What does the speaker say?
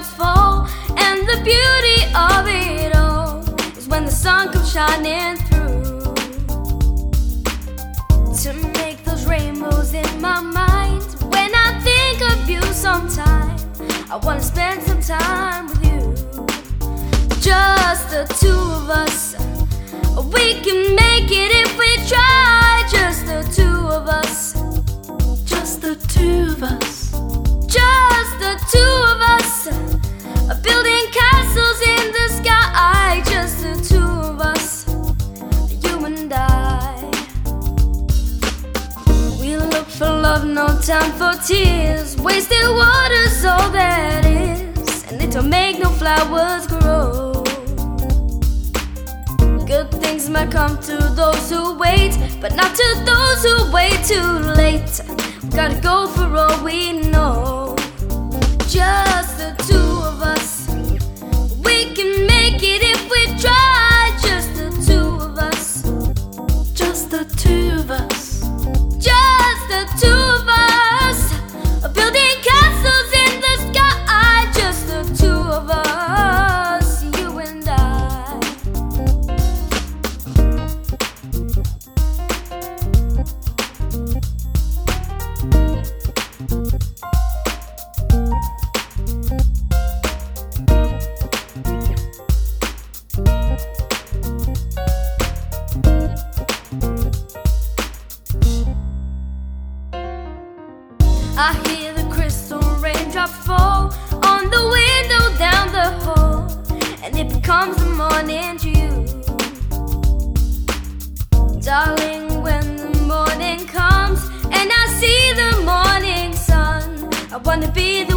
raindrops fall, and the beauty of it all is when the sun comes shining through to make those rainbows in my mind. When I think of you sometime, I wanna spend some time with you. Just the two of us, we can make it if we try. Just the two of us, just the two of us, just the two of us, building castles in the sky. Just the two of us, you and I. We look for love, no time for tears. Wasted water's all that is, and it don't make no flowers grow. Good things might come to those who wait, but not to those who wait too late. We gotta go for all we know. Just the two of us, we can make it if we try. Just the two of us, just the two of us, just the two of us, building castles in the sky. Just the two of us, you and I. I hear the crystal raindrops fall on the window down the hall, and it becomes the morning dew. Darling, when the morning comes and I see the morning sun, I wanna be the